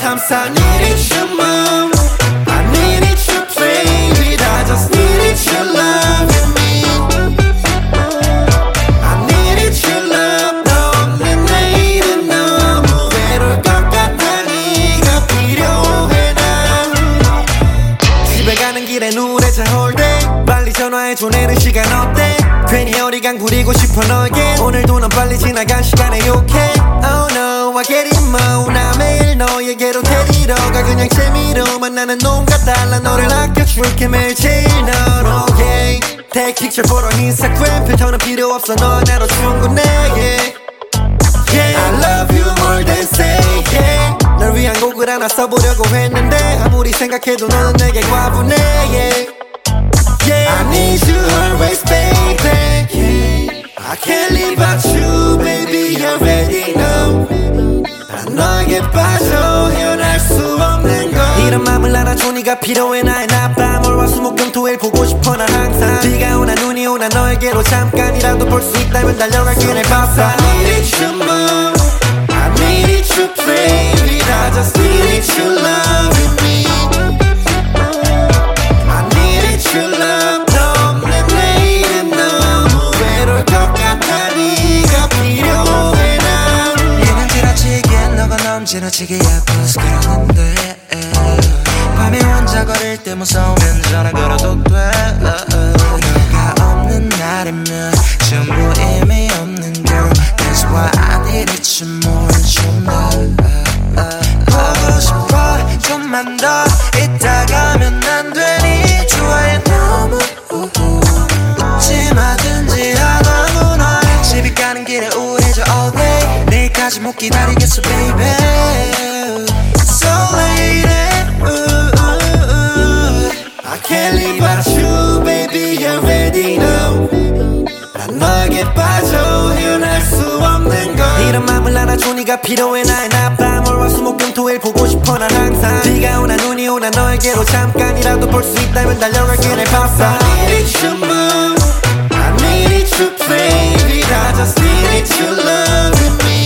Sometimes I need it your mom, I need it your baby, I just need it your love in me. I need it your love. 너 없는 내일은 너무 외로울 것 같아. 네가 필요해 난. 집에 가는 길에 우울해져 all day. 빨리 전화해줘 내는 시간 어때? 괜히 어리광 부리고 싶어 너에게. 오늘도 넌 빨리 지나간 시간에 욕해. Oh no I get it more. 나 매일 너에게로 데리러 가. 그냥 재미로 만나는 놈과 달라. 너를 아껴줄게 매일 제일 널 okay. Take picture 보러 인스타그램 필터는 필요 없어 너 하나로 충분해 yeah. Yeah I love you more than say yeah. 널 위한 곡을 하나 써보려고 했는데 아무리 생각해도 너는 내게 과분해 yeah. Yeah, I need you always, baby. Yeah. I can't live without you, baby. You already know. 난 너에게 빠져 헤어날 수 없는 걸. 이런 맘을 알아줘 네가 필요해 나의 나빠. 월화수목금토일 보고 싶어 난 항상. 비가 오나 눈이 오나 너에게로 잠깐이라도 볼 수 있다면 달려갈게 내 바빠. I need it your mom, I need it your baby. I just need it your love in me. I need it your love. 지나치게 약해서 그러는데 밤에 혼자 거릴 때 무서우면 전화 걸어도 돼. 너가 없는 날이면 전부 의미 없는 girl. That's why I need it you more 좀 더 보고 싶어 좀만 더 있다가면 안 되니 좋아해 너무 웃지 마든지 하다구나. 집에 가는 길에 우울해져 all day. 내일까지 못 기다리겠어 baby. So late I can't live without you baby. You already know. 난 너에게 빠져 헤어날 수 없는 걸. 이런 맘을 알아줘 네가 필요해 나의 나빠. 월화수목금토일 보고 싶어 난 항상. 비가 오나 눈이 오나 너에게로 잠깐이라도 볼 수 있다면 달려갈게 내 바빠. I need it your mom, I need it your baby. I just need it your love in me.